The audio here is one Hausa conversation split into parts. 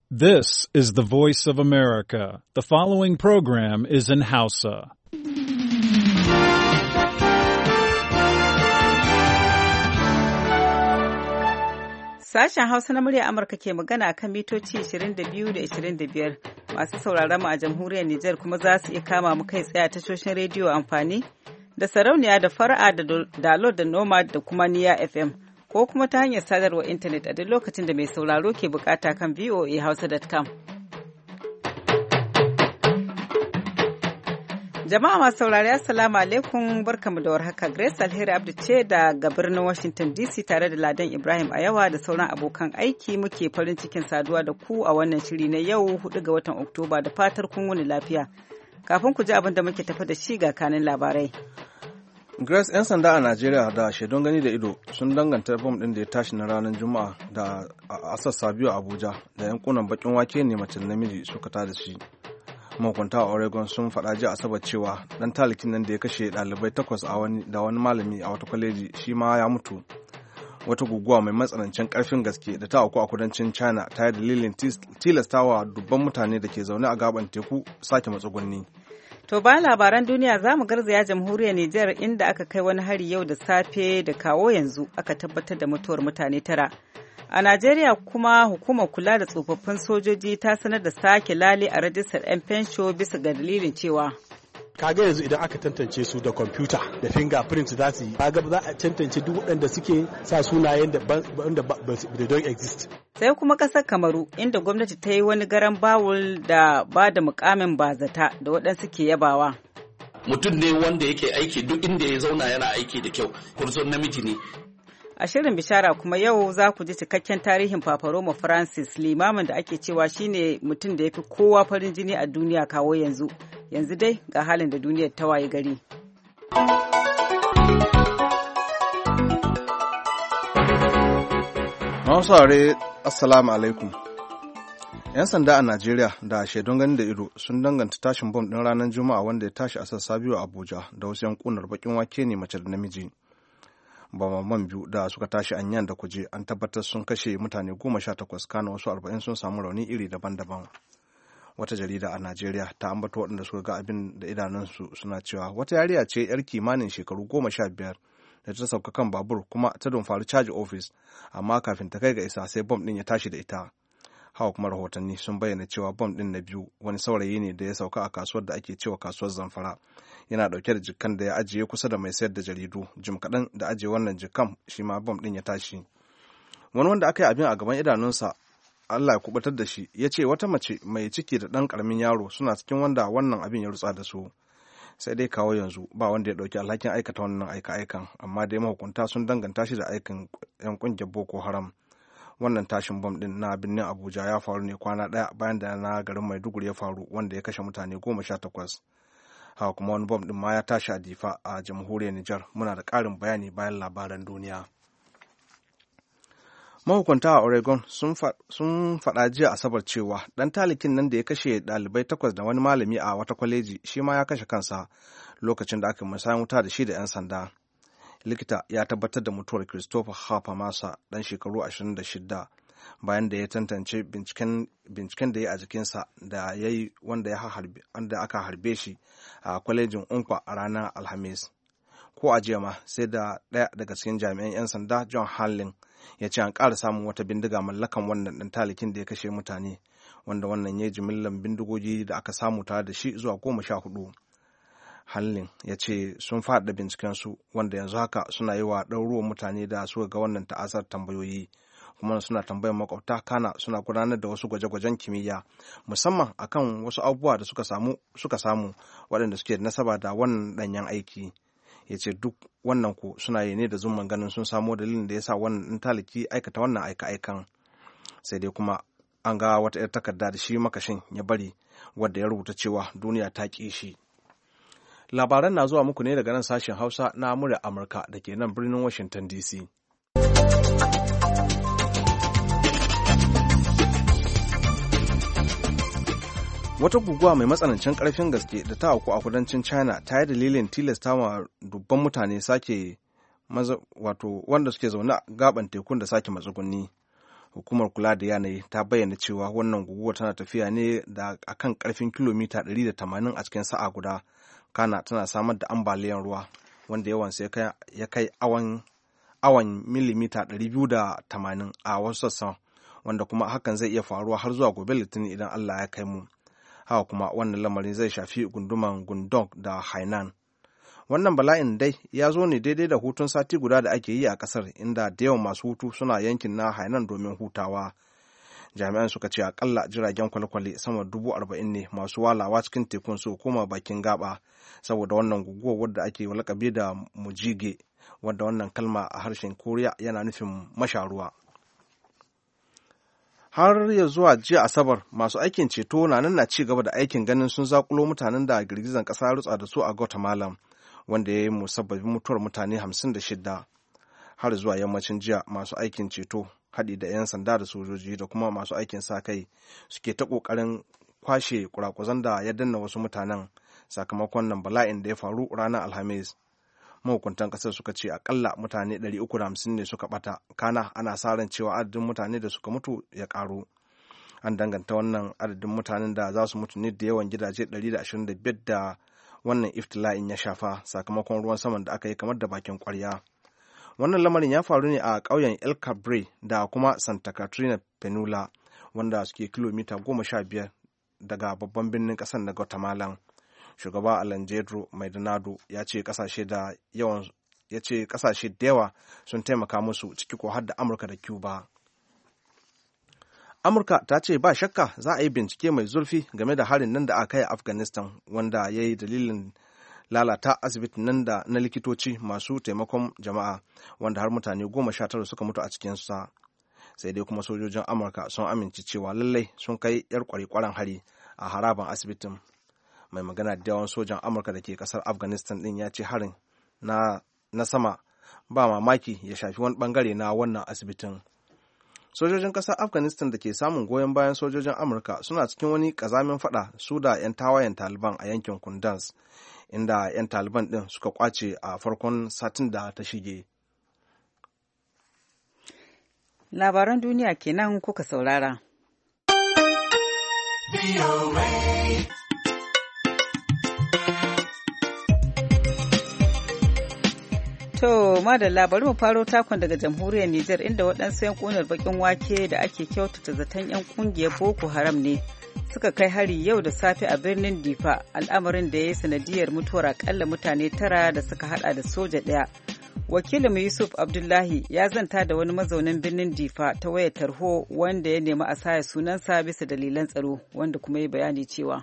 This is the voice of America. The following program is in Hausa. Sashen Hausa na murya Amurka ke magana kan mitoci 22 da 25. Masu sauraron mu a jamhuriyar Nijar kuma za su iya kama mu kai tsaye a tashoshin rediyo amfani da sarauniya da fara'a da dalo da nomad da kuma niya FM. Ko kuma ta hanyar sadarwar intanet a duk lokacin da mai sauraro ke bukata kan voahausa.com. Jama'a masu saurari assalamu alaikum barkamu da warhaka. Grace Alheri Abdu ce daga birnin Washington DC tare da Ladan Ibrahim Ayawa da sauran abokan aiki muke farin cikin saduwa da ku a wannan shiri na yau 4 ga watan Oktoba da fatar kun wuni lafiya. Kafin ku ji abin da muke tafi da shi ga kanin labarai. Grace 'yan sanda a Najeriya da shaidun gani da ido sun danganta bom ɗin da ya tashi na ranar Juma'a da a sassa biyu a Abuja da yankunan bakin wake ne mace namiji suka tada shi. Mahukunta a Oregon sun faɗa jiya Asabar cewa ɗan talikin nan da ya kashe ɗalibai 8 da wani malami a wata kwaleji shi ma ya mutu. Wata guguwa mai matsanancin ƙarfin gaske da ta auku a kudancin China ta yi dalilin tilastawa dubban mutane da ke zaune a gaban teku sake matsugunni. To bayan labaran duniya za mu garzaya jamhuriyar Nijar inda aka kai wani hari yau da safe da kawo yanzu aka tabbatar da mutuwar mutane 9. A Najeriya kuma hukumar kula da tsofaffin sojoji ta sanar da sake lale a rajistar 'yan fensho bisa ga dalilin cewa kaga yanzu idan aka tantance su da kwamfuta da fingerprint za su yi kaga za a tantance duk waɗanda suke sa sunayen da don't exist. Sai kuma ƙasar Kamaru inda gwamnati ta yi wani garan bawul da ba da mukamin bazata da waɗansu ke yabawa. Mutum ne wanda yake aiki duk inda ya zauna yana aiki da kyau, kurzon namiji ne. A shirin bishara kuma yau za ku ji cikakken tarihin Papa Roma Francis, limamin da ake cewa shine mutum da ya fi kowa farin jini a duniya kawo yanzu. Yanzu dai ga halin da duniyar ta waye gari. Mausare, Assalamu alaikum. 'Yan sanda a Najeriya da shaidun gani da ido sun danganta tashin bom ɗin ranar Juma'a wanda ya tashi a sassa biyu a Abuja da wasu yankunar bakin wake ne mace da namiji. Bamaman biyu da suka tashi a Nyan da Kuje an tabbatar sun kashe mutane 18 kana wasu 40 sun samu rauni iri daban-daban. Wata jarida a Najeriya ta ambata waɗanda suka ga abin da idanunsu suna cewa wata yariya ce 'yar kimanin shekaru 15 da ta sauka kan babur kuma ta dumfari caji ofis amma kafin ta kai ga isa sai bom ɗin ya tashi da ita. Hawa kuma rahotanni sun bayyana cewa bom ɗin na biyu wani saurayi ne da ya sauka a kasuwar da ake cewa kasuwar Zamfara. Yana ɗauke da jikan da ya ajiye kusa da mai sayar da jaridu. Jim kaɗan da ajiye wannan jikan shi ma bom ɗin ya tashi. Wani wanda aka yi abin a gaban idanunsa Allah ya kubutar da shi ya ce wata mace mai ciki da ɗan ƙaramin yaro suna cikin wanda wannan abin ya rutsa da su. Sai dai kawo yanzu ba wanda ya ɗauki alhakin aikata wannan aika-aikan amma dai mahukunta sun danganta shi da aikin 'yan ƙungiyar Boko Haram. Wannan tashin bom ɗin na birnin Abuja ya faru ne kwana ɗaya bayan da na garin Maiduguri ya faru wanda ya kashe mutane 18. Haka kuma wani bom ɗin ma ya tashi a Difa a jamhuriyar Nijar. Muna da ƙarin bayani bayan labaran duniya. Mahukunta a Oregon sun faɗa jiya Asabar cewa ɗan talikin nan da ya kashe ɗalibai 8 da wani malami a wata kwaleji shi ma ya kashe kansa lokacin da aka musayan wuta da shi da 'yan sanda. Likita ya tabbatar da mutuwar Christopher Harper Masa ɗan shekaru 26 bayan da ya tantance binciken da ya a jikinsa da ya yi wanda aka harbe shi a kwalejin Unkwa a ranar Alhamis. Ko a jiya ma sai da ɗaya daga cikin jami'an 'yan sanda John Hanlin ya ce an ƙara samun wata bindiga mallakan wannan ɗan talikin da ya kashe mutane wanda wannan ya yi jimillar bindigogi da aka samu tare da shi zuwa 14. Hanlin ya ce sun faɗa bincikensu wanda yanzu haka suna yi wa ɗaruruwan mutane da suka ga wannan ta'azar tambayoyi kuma suna tambayar makwabta kana suna gudanar da wasu gwaje-gwajen kimiyya musamman akan wasu abubuwa da suka samu waɗanda suke da nasaba da wannan ɗanyen aiki. Ya ce duk wannan ku suna yi ne da zumman ganin sun samo dalilin da ya sa wannan ɗan taliki aikata wannan aika-aikan. Sai dai kuma an ga wata 'yar takarda da shi makashin ya bari wadda ya rubuta cewa duniya ta ƙi shi. Labaran na zuwa muku ne daga nan sashen Hausa na murya Amurka da ke nan birnin Washington DC. Wata guguwa mai matsanancin ƙarfin gaske da ta auku a kudancin China ta yi dalilin tilasta wa dubban mutane wanda suke zaune a gaban tekun da sake matsugunni. Hukumar kula da yanayi ta bayyana cewa wannan guguwa tana tafiya ne da akan karfin kilomita 180 a cikin sa'a guda, kana tana samar da ambaliyar ruwa wanda yawansa ya kai awan milimita 280 a wasu sassan, wanda kuma hakan zai iya faruwa har zuwa gobe Litinin idan Allah ya kai mu. Haka kuma wannan lamarin zai shafi gunduman Gundong da Hainan. Wannan bala'in dai ya zo ne daidai da hutun sati guda da ake yi a kasar, inda da yawan masu hutu suna yankin na Hainan domin hutawa. Jami'an suka ce akalla jiragen kwale-kwale sama 40,000 ne masu walawa cikin tekun su koma bakin gaba saboda wannan guguwar wadda ake lakabi da Mujige, wadda wannan kalma a harshen Koriya yana nufin masharuwa. Har ya zuwa jiya Asabar, masu aikin ceto na ci gaba da aikin ganin sun zakulo mutanen da girgizan ƙasa rutsa da su a Guatemala, wanda ya yi musabbabin mutuwar mutane 56. Har zuwa yammacin jiya, masu aikin ceto haɗi da 'yan sanda da sojoji da kuma masu aikin sa kai suke ta ƙoƙarin kwashe kurakuzan da ya danna wasu mutanen sakamakon nan bala'in da ya faru ranar Alhamis. Mahukuntan ƙasar suka ce akalla mutane 350 ne suka ɓata, kana ana sa ran cewa adadin mutane da suka mutu ya ƙaru. An danganta wannan adadin mutanen da za su mutu ne da yawan gidaje 125 da wannan iftila'in ya shafa sakamakon ruwan saman da aka yi kamar da bakin ƙwarya. Wannan lamarin ya faru ne a ƙauyen El Cabre da kuma Santa Catarina Penula, wanda suke kilomita 15 daga babban birnin ƙasar na Guatemala. Shugaba Alejandro Maldonado ya ce ƙasashe da yawa sun taimaka musu, ciki ko har da Amurka da Cuba. Amurka ta ce ba shakka za a yi bincike mai zurfi game da harin nan da aka yi a Afghanistan, wanda ya yi dalilin lalata asibitin nan da na likitoci masu taimakon jama'a, wanda har mutane 19 suka mutu a cikinsa. Sai dai kuma sojojin Amurka sun amince cewa lallai sun kai 'yar kwarekwaren hari a haraban asibitin. Mai magana da yawan sojan Amurka da ke kasar Afghanistan din ya ce harin na sama ba mamaki ya shafi wani bangare na wannan asibitin. Sojojin kasar Afghanistan da ke samun goyon bayan sojojin Amurka suna cikin wani kazamin fada su da 'yan tawayen Taliban a yankin Kunduz, inda 'yan Taliban din suka kwace a farkon satin da ta shige. Labaran duniya kenan kuka saurara. To, madalla bari mu faro takon daga jamhuriyar Nijar, inda waɗansu 'yan ƙunar baƙin wake da ake kyautata zaton 'yan ƙungiyar Boko Haram ne suka kai hari yau da safe a birnin Difa, al'amarin da ya yi sanadiyar mutuwar akalla mutane 9 da suka hada da soja 1. Wakilin Yusuf Abdullahi ya zanta da wani mazaunin birnin Difa ta wayar tarho wanda ya nemi a saya sunansa bisa dalilan tsaro, wanda kuma ya bayani cewa.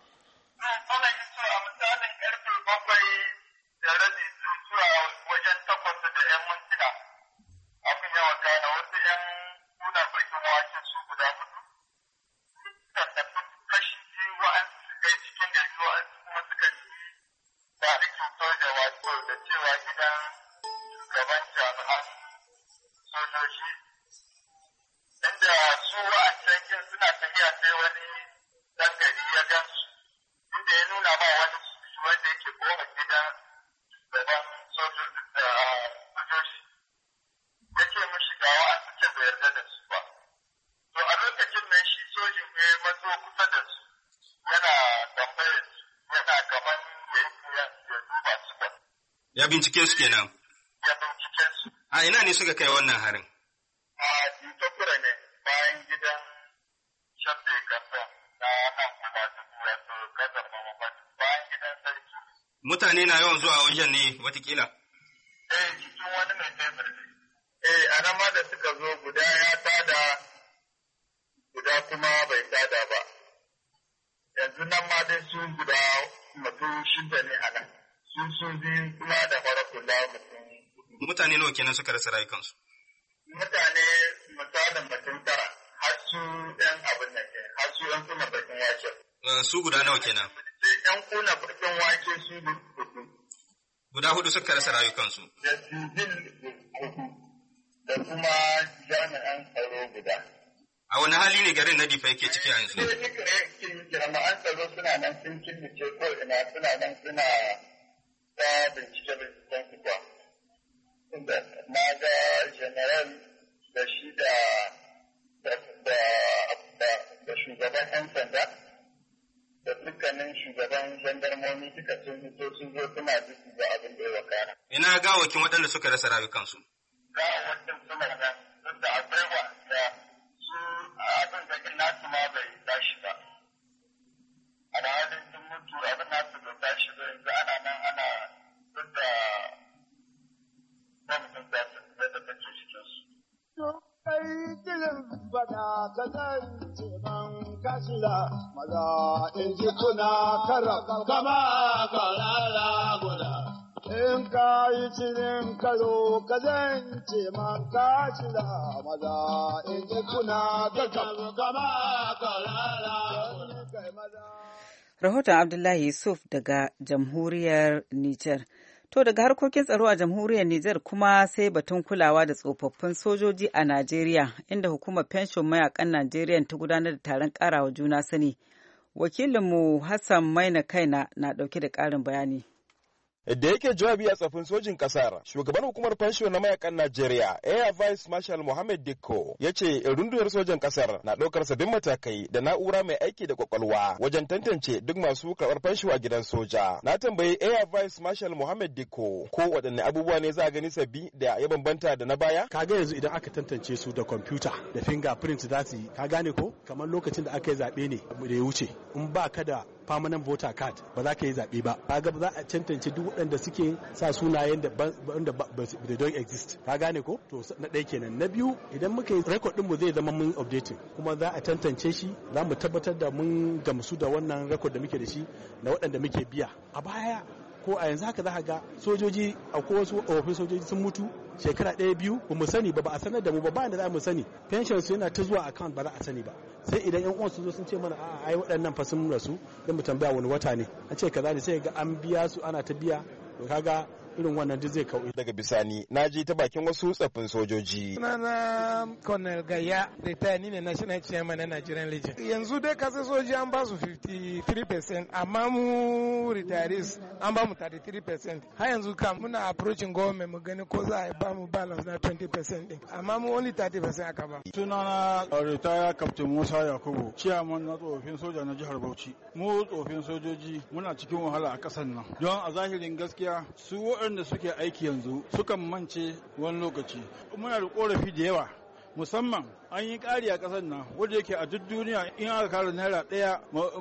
Ya bincike su kenan. Ya bincike su. A ina ne suka kai wannan harin? A Jitakura ne bayan gidan Shabda Kasa na nan kuma ta wato kasar Mamman bayan gidan sarki. Mutane na yawan zuwa wajen ne watakila? Cikin wani mai tebur ne. A nan ma da suka zo guda ya tada, guda kuma bai tada ba. Yanzu nan ma dai su guda mutum 6 ne a nan. Sun biyu kuma da fara kula mutum. Mutane nawa kenan suka rasa rayukansu? Mutane misalin mutum 9 har su ɗan abin nan ke, har su ɗan kuna bakin wake. Su guda nawa kenan? Ɗan kuna bakin wake su 4. Guda 4 suka rasa rayukansu? Da civil 4 da kuma jami'an tsaro guda. A wani hali ne garin na Difa yake ciki a yanzu? Jami'an tsaro suna nan sun killace ko ina suna nan suna ta binciken su kuwa. Na ga general da shi da da shugaban 'yan sanda da dukkanin shugaban jandarmomi duka sun fito sun zo suna jiki da abin da ya wakana. Ina gawakin waɗanda suka rasa rayukansu. Gawakin suna nan duk da akwai wanda su abin da nasu ma bai tashi ba. Alhalin sun mutu abin nasu bai tashi ba yanzu ana nan ana duk da kwamitin da take cikinsu. Kai kilin fada ka zance man kashila maza in ji kuna karab kama kalala guda. In ka yi cikin karo ka zance man kashila maza in ji kuna karab kama kalala guda. Rahoton Abdullahi Yusuf daga Jamhuriyar Nijar. To daga harkokin tsaro a jamhuriyar Nijar kuma sai batun kulawa da tsofaffin sojoji a Najeriya, inda hukumar pension mayakan Najeriya ta gudanar da taron karawa juna sani. Wakilinmu Hassan Maina Kaina na dauke da karin bayani. Da yake jawabi a tsafin sojin kasar, shugaban hukumar fansho na mayakan Najeriya, Air Vice Marshal Mohammed Dikko, ya ce rundunar sojan kasar na ɗaukar sabbin matakai da na'ura mai aiki da kwakwalwa wajen tantance duk masu karɓar fansho a gidan soja. Na tambayi Air Vice Marshal Mohammed Dikko ko waɗanne abubuwa ne za a gani sabbi da ya bambanta da na baya? Kaga yanzu idan aka tantance su da kwamfuta da fingerprint za su yi, ka gane ko? Kamar lokacin da aka yi zaɓe ne da ya wuce, in ba ka da permanent voter card ba za ka yi zaɓe ba. Kaga ba za a tantance duk waɗanda suke sa sunayen da they don't exist. Ka gane ko? To na ɗaya kenan. Na biyu, idan muka yi record ɗin mu zai zama mun updating, kuma za a tantance shi, za mu tabbatar da mun gamsu da wannan record da muke da shi na waɗanda muke biya. A baya ko a yanzu haka za ka ga sojoji, akwai wasu ofin sojoji sun mutu shekara ɗaya biyu ba mu sani ba a sanar da mu ba da za mu sani, pension su yana ta zuwa account ba za a sani ba, sai idan yan uwan su zo sun ce mana a'a ai waɗannan fa sun rasu, dan mu tambaya wani wata ne, an ce kaza ne, sai ga an biya su ana ta biya, to kaga irin wannan duk zai kauye. Daga bisani na ji ta bakin wasu tsaffin sojoji. Sunana Colonel Gaya, retire ni ne National Chairman na Nigerian Legion. Yanzu dai kasa soji an ba su 53%, amma mu retirees an ba mu 33%. Har yanzu kam muna approaching government mu gani ko za a ba mu balance na 20% din, amma mu only 30% aka ba. Sunana retire Captain Musa Yakubu, Chairman na tsofin soja na jihar Bauchi. Mu tsofin sojoji muna cikin wahala a ƙasar nan. Don a zahirin gaskiya su waɗanda suke aiki yanzu sukan mance wani lokaci. Muna da ƙorafi da yawa, musamman an yi ƙari a ƙasar nan wanda yake a duk duniya in aka kara naira ɗaya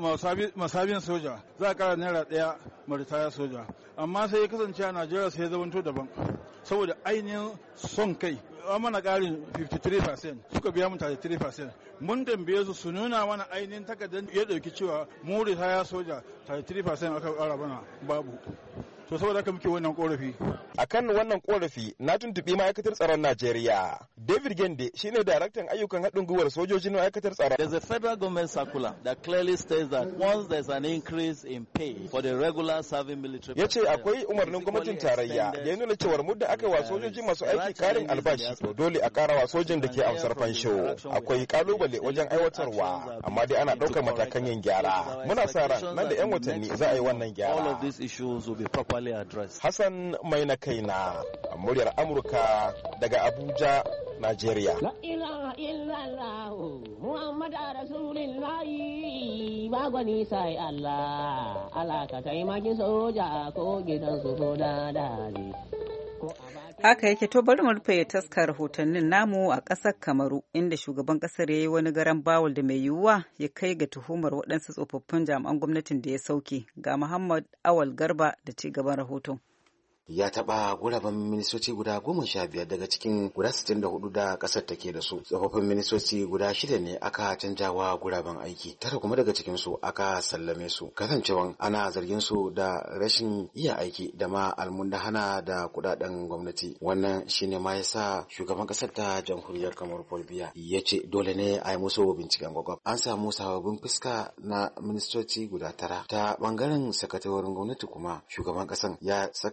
masabin soja za a kara naira ɗaya maritaya soja, amma sai ya kasance a Najeriya sai ya zamanto daban saboda ainihin son kai. Mana ƙarin 53%, suka biya mu 33%. Mun tambaye su nuna mana ainihin takardar ya ɗauki cewa mu ritaya soja 33% aka ƙara mana, babu. To saboda haka muke wannan korafi. Akan wannan korafi na tuntuɓi ma'aikatar tsaron Najeriya. David Gende shine daraktan ayyukan haɗin gwiwar sojojin ma'aikatar tsaron. There's a federal government circular that clearly states that once there's an increase in pay for the regular serving military. Yace akwai umarnin gwamnatin tarayya da ya nuna cewa muddin aka yi wa sojoji masu aiki karin albashi to dole a kara wa sojin da ke amsar fansho. Akwai kalubale wajen aiwatarwa, amma dai ana ɗaukar matakan yin gyara. Muna sa ran nan da 'yan watanni za a yi wannan gyara. All of these issues will be properly addressed. Hassan Maina Kaina, muryar Amurka daga Abuja, Najeriya. La ilaha illallah Muhammad Rasulullah ba gwani sai Allah, Allah ka taimaki soja ko gidan su ko dadali. Haka yake, to bari mu rufe taskar rahotannin namu a ƙasar Kamaru, inda shugaban ƙasar ya yi wani garan bawul da mai yiwuwa ya kai ga tuhumar waɗansu tsofaffin jami'an gwamnatin da ya sauke. Ga Muhammad Awal Garba da ci gaban rahoton. Ya taɓa guraben ministoci guda 15 daga cikin guda 64 da ƙasar take da su. Tsofaffin ministoci guda 6 ne aka canjawa guraben aiki, 9 kuma daga cikin su aka sallame su. Kasancewan ana zargin su da rashin iya aiki da ma almundahana da kudaden gwamnati. Wannan shine ma yasa shugaban ƙasar ta jamhuriyar Kamaru Paul Biya ya ce dole ne a yi musu binciken gwagwab. An samu sababbin fuska na ministoci guda 9. Ta bangaren sakatarorin gwamnati kuma shugaban ƙasar ya saka sabon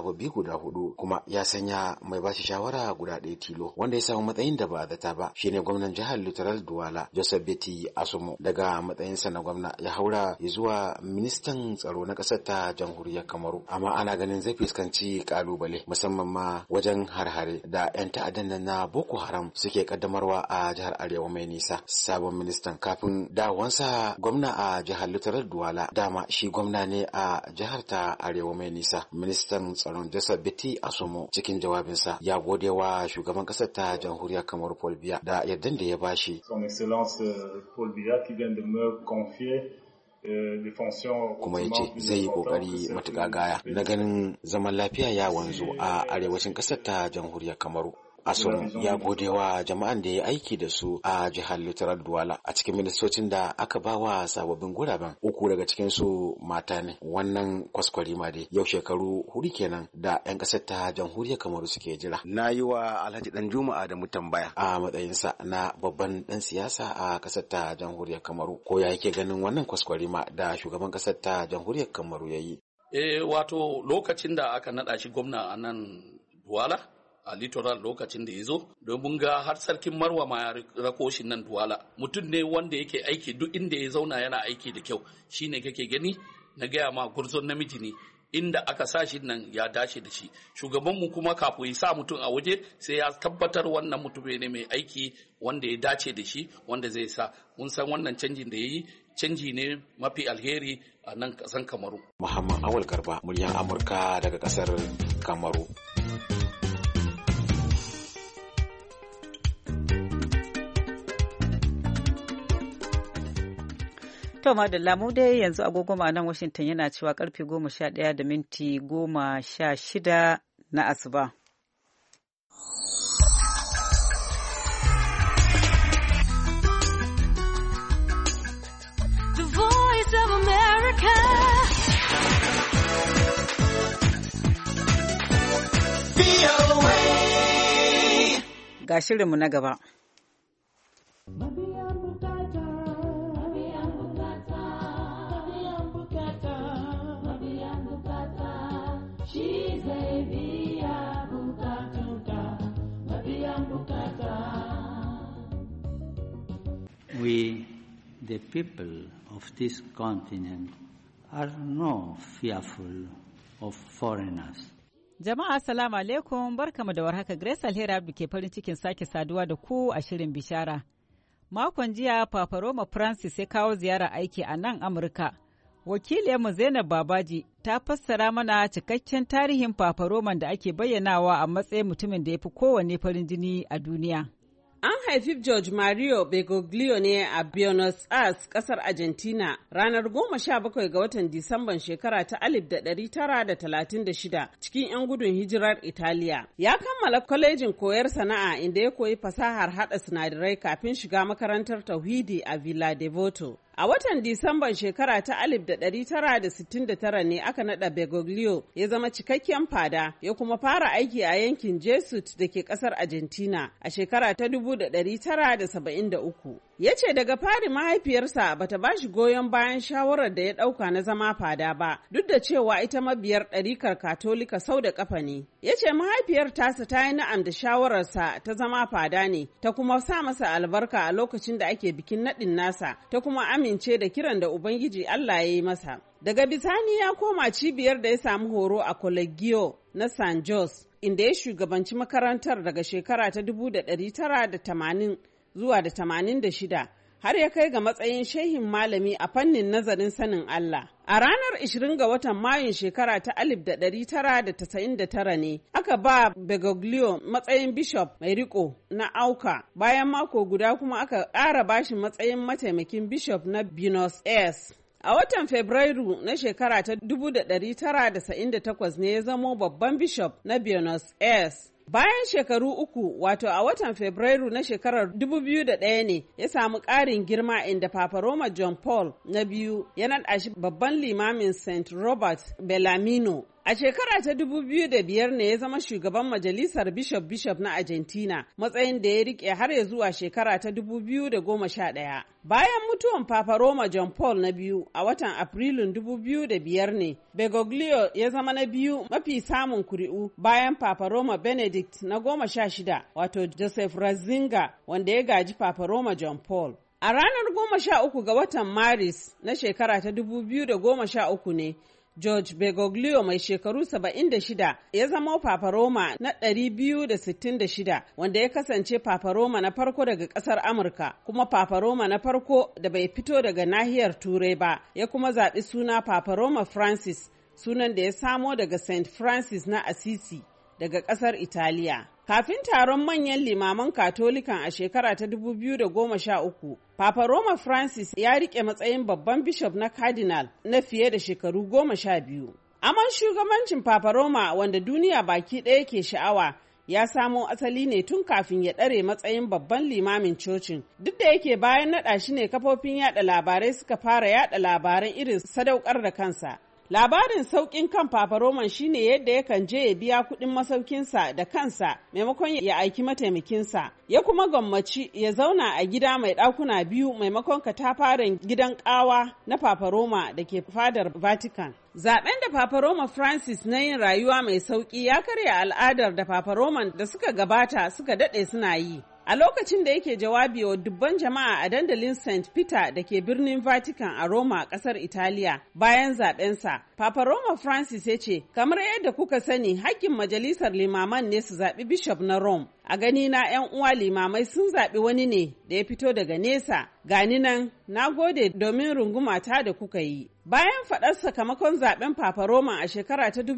sababbi guda 4 kuma ya sanya mai bashi shawara guda 1 tilo wanda ya samu matsayin da ba zata ba shine gwamnan jihar Littoral Duwala Joseph Beti Asumo. Daga matsayinsa na gwamna ya haura zuwa ministan tsaro na ƙasar ta jamhuriyar Kamaru, amma ana ganin zai fuskanci kalubale musamman ma wajen harhare da 'yan ta'addan na Boko Haram suke kaddamarwa a jihar Arewa mai nisa. Sabon ministan kafin dawansa gwamna a jihar Littoral Duwala dama shi gwamna ne a jihar ta Arewa mai nisa. Ministan tsaron Joseph Beti Asumo cikin jawabinsa ya gode wa shugaban ƙasar ta jamhuriyar Kamaru Paul Biya da yardan da ya bashi. Son Excellence Paul Biya qui vient de me confier kuma ya ce zai yi kokari matuƙa gaya na ganin zaman lafiya ya wanzu a arewacin ƙasar ta jamhuriyar Kamaru. Asun ya gode wa jama'an da ya aiki da su a jihar Littoral Duwala. A cikin ministocin da aka ba wa sababbin guraben 3 daga cikin su mata ne. Wannan kwaskwarima dai yau shekaru 4 kenan da 'yan ƙasar ta jamhuriyar Kamaru suke jira. Na yi wa Alhaji Danjuma Adamu tambaya a matsayinsa na babban ɗan siyasa a ƙasar ta jamhuriyar Kamaru ko ya yake ganin wannan kwaskwarima da shugaban ƙasar ta jamhuriyar Kamaru ya yi. Wato lokacin da aka naɗa shi gwamna a nan Duwala a Littoral lokacin da ya zo domin ga har sarkin Marwa ma ya rako shi nan Duwala. Mutum ne wanda yake aiki duk inda ya zauna yana aiki da kyau, shine kake gani na gaya ma gurzon namiji ne, inda aka sa shi nan ya dace da shi. Shugabanmu kuma kafin ya sa mutum a waje sai ya tabbatar wannan mutum ne mai aiki wanda ya dace da shi, wanda zai sa. Mun san wannan canjin da ya yi canji ne mafi alheri a nan ƙasar Kamaru. Muhammad Awal Garba, muryar Amurka daga ƙasar Kamaru. To madalla mu dai yanzu agogo nan Washington yana cewa karfe 11:16 na asuba. The Voice of America. Ga shirinmu na gaba. We, the people of this continent, are not fearful of foreigners. Jama'a assalamu alaikum, barkamu da warhaka. Grace Alheri Abdu ke farin cikin sake saduwa da ku a shirin bishara. Makon jiya Papa Roma Francis ya kawo ziyara aiki a nan Amurka. Wakiliyarmu Zainab Babaji ta fassara mana cikakken tarihin Papa Roman da ake bayyanawa a matsayin mutumin da ya fi kowanne farin jini a duniya. An haifi George Mario Bergoglio ne a Buenos Aires, kasar Argentina, ranar 17 ga watan Disamban shekara ta 1936 cikin 'yan gudun hijirar Italiya. Ya kammala kwalejin koyar sana'a inda ya koyi fasahar haɗa sinadarai kafin shiga makarantar tauhidi a Villa Devoto. A watan Disamban shekara ta 1969 ne aka naɗa Bergoglio ya zama cikakken fada, ya kuma fara aiki a yankin Jesuit da ke ƙasar Argentina a shekara ta 1973. Ya ce daga fari mahaifiyarsa bata ba shi goyon bayan shawarar da ya ɗauka na zama fada ba, duk da cewa ita mabiyar ɗarikar Katolika sau da ƙafa ne. Ya ce mahaifiyar tasa ta yi na'am da shawararsa ta zama fada ne, ta kuma sa masa albarka a lokacin da ake bikin naɗin nasa, ta kuma amince da kiran da Ubangiji Allah ya yi masa. Daga bisani ya koma cibiyar da ya samu horo a Colegio na San Jose, inda ya shugabanci makarantar daga shekara ta 1980 zuwa da 86, har ya kai ga matsayin shehin malami a fannin nazarin sanin Allah. A ranar 20 ga watan Mayun shekara ta 1999 ne aka ba Bergoglio matsayin bishop mai riko na Auca, bayan mako guda kuma aka ƙara bashi matsayin mataimakin bishop na Buenos Aires. A watan Fabrairu na shekara ta 1998 ne ya zamo babban bishop na Buenos Aires. Bayan shekaru 3, wato a watan Fabrairu na shekarar 2001 ne ya samu ƙarin girma inda Papa Roma John Paul na biyu ya naɗa shi babban limamin St. Robert Bellarmino. A shekara ta 2005 ne ya zama shugaban majalisar Bishop na Argentina, matsayin da ya rike har ya zuwa shekara ta 2011. Bayan mutuwan Papa Roma John Paul na biyu a watan Afrilun 2005 ne, Bergoglio ya zama na biyu mafi samun kuri'u bayan Papa Roma Benedict na 16, wato Joseph Ratzinger, wanda ya gaji Papa Roma John Paul. A ranar 13 ga watan Maris na shekara ta 2013 ne, George Bergoglio mai shekaru 76 ya zama Papa Roma na 266, wanda ya kasance Papa Roma na farko daga ƙasar Amurka, kuma Papa Roma na farko da bai fito daga nahiyar Turai ba, ya kuma zaɓi suna Papa Roma Francis, sunan da ya samo daga St. Francis na Assisi daga ƙasar Italiya. Kafin taron manyan limaman Katolikan a shekara ta 2013, Papa Roma Francis ya rike matsayin babban bishop na Cardinal na fiye da shekaru 12. Aman shugabancin Papa Roma, wanda duniya baki ɗaya ke sha'awa, ya samo asali ne tun kafin ya ɗare matsayin babban limamin cocin. Duk da yake bayan naɗa shi ne kafofin yaɗa labarai suka fara yaɗa labaran irin sadaukar da kansa. Labarin sauƙin kan Papa Roman shine yadda yakan je ya biya kuɗin masaukinsa da kansa maimakon ya aiki mataimakinsa, ya kuma gwammaci ya zauna a gida mai ɗakuna biyu maimakon katafaren gidan ƙawa na Papa Roma da ke fadar Vatican. Zaben da Papa Roma Francis na yin rayuwa mai sauƙi ya karya al'adar da Papa Roman da suka gabata suka daɗe suna yi. A lokacin da yake jawabi wa dubban jama'a a dandalin St. Peter da ke birnin Vatican a Roma, ƙasar Italiya, bayan zaɓensa, Papa Roma Francis ya ce, kamar yadda kuka sani, hakkin majalisar limaman ne su zaɓi Bishop na Rome. A gani na 'yan uwa limamai sun zaɓi wani ne da ya fito daga nesa. Gani nan, na gode domin rungumata da kuka yi. Bayan faɗar sakamakon zaɓen Papa Roma a shekara ta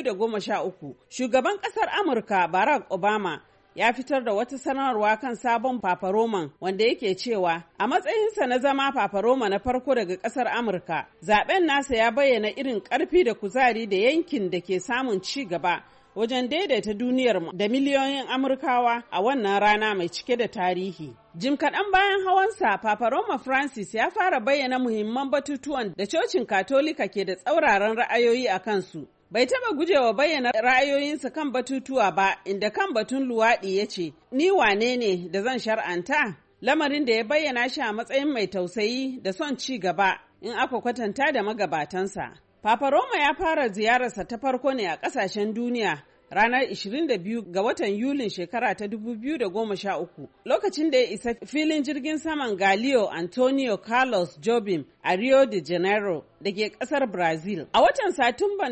2013, shugaban ƙasar Amurka Barack Obama ya fitar da wata sanarwa kan sabon Papa Roman, wanda yake cewa a matsayinsa na zama Papa Roma na farko daga ƙasar Amurka, zaben nasa ya bayyana irin ƙarfi da kuzari da yankin da ke samun ci gaba wajen daidaita duniyar da miliyoyin Amurkawa a wannan rana mai cike da tarihi. Jim kaɗan bayan hawansa, Papa Roma Francis ya fara bayyana muhimman batutuwan da cocin Katolika ke da tsauraran ra'ayoyi a kansu. Bai taba gujewa bayyana ra'ayoyinsa kan batutuwa ba, inda kan batun luwaɗi ya ce, "Ni wane ne da zan shar'anta?" Lamarin da ya bayyana shi a matsayin mai tausayi da son ci gaba in aka kwatanta da magabatansa. Papa Roma ya fara ziyararsa ta farko ne a ƙasashen duniya ranar 22 ga watan Yulin shekara ta 2013, lokacin da ya isa filin jirgin saman Galileo Antonio Carlos Jobim a Rio de Janeiro da ke kasar Brazil. A watan Satumban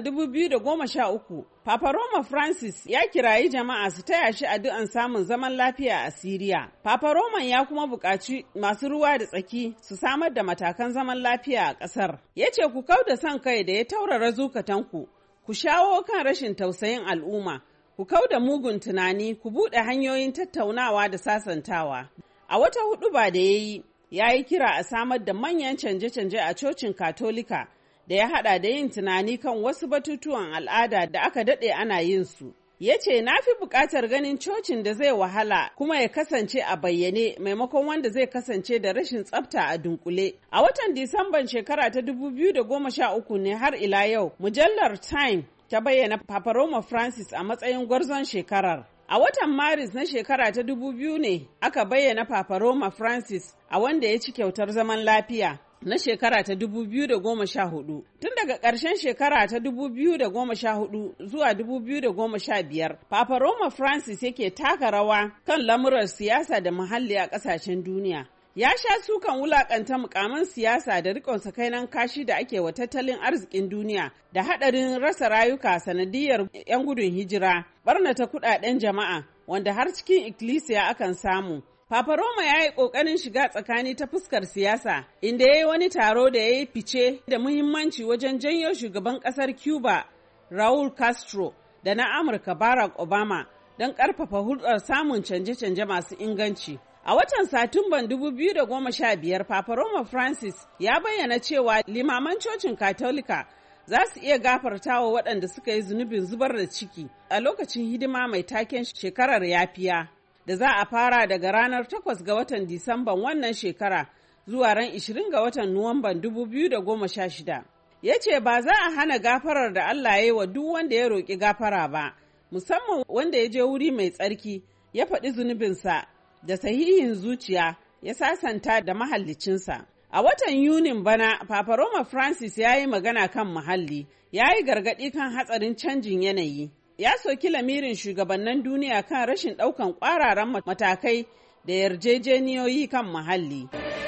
2013, Papa Roma Francis ya kirayi jama'a su taya shi addu'an samun zaman lafiya a Siriya. Papa Roman ya kuma buƙaci masu ruwa da tsaki su samar da matakan zaman lafiya a ƙasar. Ya ce ku kauda son kai da ya taurara zukatanku, ku shawo kan rashin tausayin al'umma, ku kauda mugun tunani, ku buɗe hanyoyin tattaunawa da sasantawa. A wata huɗuba da ya yi kira a samar da manyan canje-canje a cocin Katolika da ya haɗa da yin tunani kan wasu batutuwan al'ada da aka daɗe ana yin su. Ya ce, na fi buƙatar ganin cocin da zai wahala kuma ya kasance a bayyane maimakon wanda zai kasance da rashin tsafta a dunkule. A watan Disamban shekara ta 2013 ne har ila yau, mujallar Time ta bayyana Papa Roma Francis a matsayin gwarzon shekarar. A watan Maris na shekara ta 2000 ne aka bayyana Papa Roma Francis a wanda ya ci kyautar zaman lafiya na shekara ta 2014. Tun daga ƙarshen shekara ta 2014 zuwa 2015, Papa Roma Francis yake taka rawa kan lamuran siyasa da muhalli a ƙasashen duniya. Ya sha sukan wulakanta mukamin siyasa da rikon sakainan kashi da ake wa tattalin arzikin duniya da haɗarin rasa rayuka sanadiyar 'yan gudun hijira, barnata kuɗaɗen jama'a wanda har cikin ikkilisiya akan samu. Papa Roma ya yi ƙoƙarin shiga tsakani ta fuskar siyasa, inda ya yi wani taro da ya yi fice da muhimmanci wajen janyo shugaban ƙasar Cuba, Raul Castro, da na Amurka Barack Obama don ƙarfafa hulɗar samun canje-canje masu inganci. A watan Satumban 2015, Papa Roma Francis ya bayyana cewa limaman cocin Katolika za su iya gafartawa waɗanda suka yi zunubin zubar da ciki a lokacin hidima mai taken shekarar yafiya, da za a fara daga ranar 8 ga watan Disamban wannan shekara zuwa ran 20 ga watan Nuwamban 2016. ya ce ba za a hana gafarar da Allah ya yi wa duk wanda ya roƙi gafara ba, musamman wanda ya je wuri mai tsarki ya faɗi zunubinsa da sahihin zuciya ya sasanta da mahallicinsa. A watan Yunin bana, Papa Roma Francis ya yi magana kan muhalli, ya yi gargaɗi kan hatsarin canjin yanayi. Ya soki lamirin shugabannin duniya kan rashin ɗaukan ƙwararan matakai da yarjejeniyoyi kan muhalli.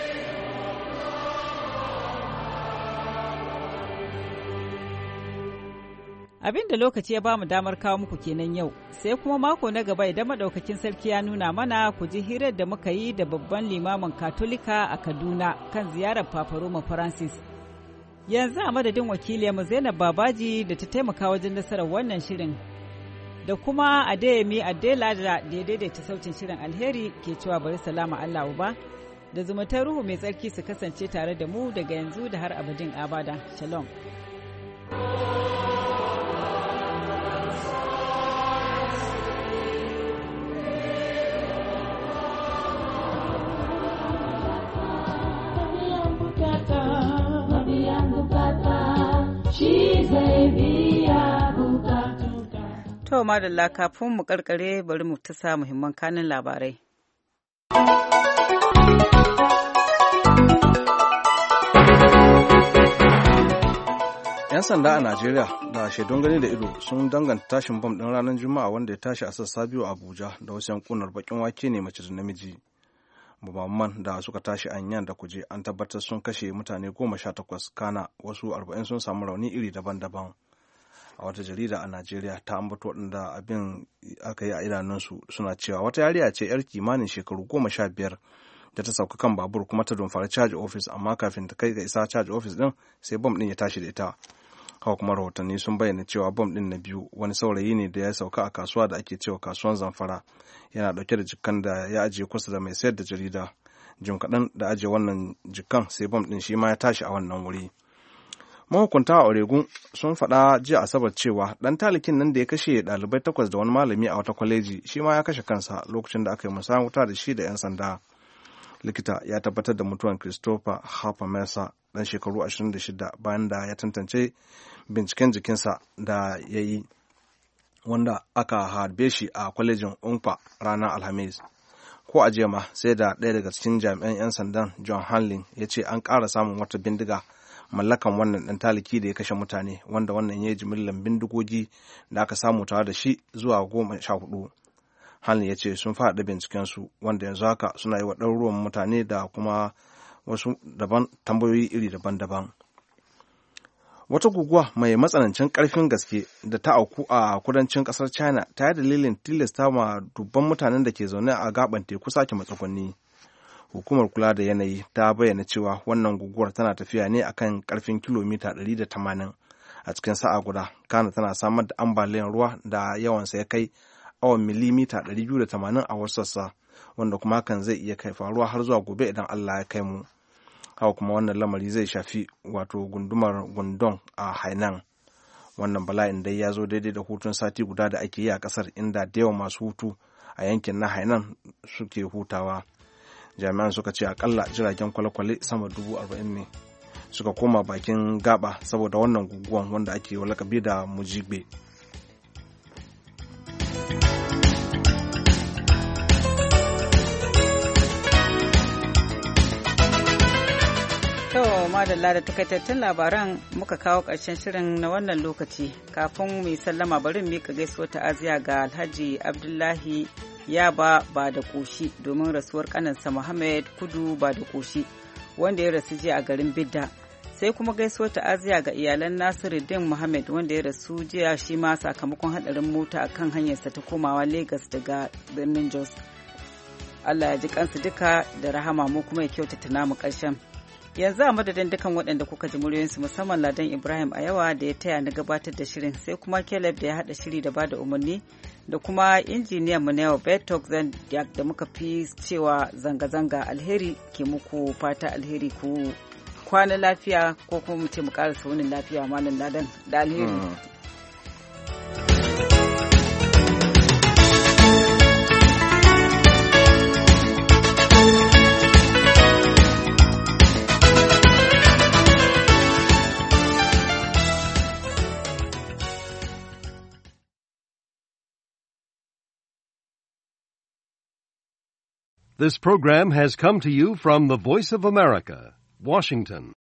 Abin da lokaci ya bamu damar kawo muku kenan yau, sai kuma mako na gaba idan madaukakin sarki ya nuna mana ku ji hirar da muka yi da babban limamin Katolika a Kaduna kan ziyarar Papa Roma Francis. Yanzu a madadin wakiliyarmu Zainab Babaji da ta taimaka wajen nasarar wannan shirin, da kuma Adeyemi Adela da daidaita sautin shirin alheri ke cewa bari salama Allah uba, da zumuntar ruhu mai tsarki su kasance tare da mu daga yanzu da har abadin abada. Shalom. To madalla kafin mu karkare bari mu tasa muhimman kanin labarai. 'Yan sanda a Najeriya da shaidun gani da ido sun danganta tashin bam ɗin ranar Juma'a wanda ya tashi a sassa biyu a Abuja da wasu yankunar bakin wake ne mace da namiji. Bamman da suka tashi a Yan da Kuje an tabbatar sun kashe mutane 18 kana wasu 40 sun samu rauni iri daban-daban. A wata jarida a Najeriya ta ambato waɗanda abin aka yi a idanunsu suna cewa wata yariya ce 'yar kimanin shekaru 15 da ta sauka kan babur kuma ta dumfari caji ofis amma kafin ta kai ga isa caji ofis din sai bom din ya tashi da ita. Haka kuma rahotanni sun bayyana cewa bom din na biyu wani saurayi ne da ya sauka a kasuwa da ake cewa kasuwan Zamfara yana dauke da jikan da ya ajiye kusa da mai sayar da jarida. Jim kaɗan da ajiye wannan jikan sai bom din shi ma ya tashi a wannan wuri. Mahukunta a Oregun sun faɗa jiya Asabar cewa ɗan talikin nan da ya kashe ɗalibai 8 da wani malami a wata kwaleji shi ma ya kashe kansa lokacin da aka yi musayar wuta da shi da 'yan sanda. Likita ya tabbatar da mutuwan Christopher Harper Mesa ɗan shekaru 26 bayan da ya tantance binciken jikinsa da ya yi wanda aka harbe shi a kwalejin Umpa ranar Alhamis. Ko a jiya ma sai da ɗaya daga cikin jami'an 'yan sandan John Hanlin ya ce an ƙara samun wata bindiga mallakan wannan ɗan taliki da ya kashe mutane wanda wannan ya yi jimillar bindigogi da aka samu tare da shi zuwa 14. Hanlin ya ce sun faɗa bincikensu wanda yanzu haka suna yi wa ɗaruruwan mutane da kuma wasu daban tambayoyi iri daban-daban. Wata guguwa mai matsanancin ƙarfin gaske da ta auku a kudancin ƙasar China ta yi dalilin tilasta ma dubban mutanen da ke zaune a gaban teku sake matsuguni. Hukumar kula da yanayi ta bayyana cewa wannan guguwar tana tafiya ne akan ƙarfin kilomita 180 a cikin sa'a guda, kana tana samar da ambaliyar ruwa da yawansa ya kai awon milimita 280 a wasu sassa, wanda kuma hakan zai iya kai faruwa har zuwa gobe idan Allah ya kai mu. Haka kuma wannan lamari zai shafi wato gundumar Gundong a Hainan. Wannan bala'in dai ya zo daidai da hutun sati guda da ake yi a kasar inda da yawan masu hutu a yankin na Hainan suke hutawa. Jami'an suka ce akalla jiragen kwale-kwale sama 40,000 ne suka koma bakin gaba saboda wannan guguwan wanda ake lakabi da Mujigbe. Madalla da takaitattun labaran muka kawo ƙarshen shirin na wannan lokaci. Kafin mu yi sallama bari mu miƙa gaisuwar ta'aziya ga Alhaji Abdullahi Yaba ba da ƙoshi domin rasuwar ƙaninsa Muhammad Kudu ba da ƙoshi wanda ya rasu jiya a garin Bidda. Sai kuma gaisuwar ta'aziya ga iyalan Nasiruddin Muhammad wanda ya rasu jiya shi ma sakamakon haɗarin mota a kan hanyarsa ta komawa Lagos daga birnin Jos. Allah ya ji kansu duka da rahama mu kuma ya kyautata namu ƙarshen. Yanzu a madadin dukan waɗanda kuka ji muryoyinsu musamman Ladan Ibrahim a yawa da ya taya na gabatar da shirin sai kuma Caleb da ya haɗa shiri da bada umarni da kuma injiniyan mu na yau Betok da muka fi cewa zanga-zanga alheri ke muku fata alheri ku kwana lafiya ko kuma mu ce mu ƙarasa wani lafiya malam Ladan da alheri. This program has come to you from the Voice of America, Washington.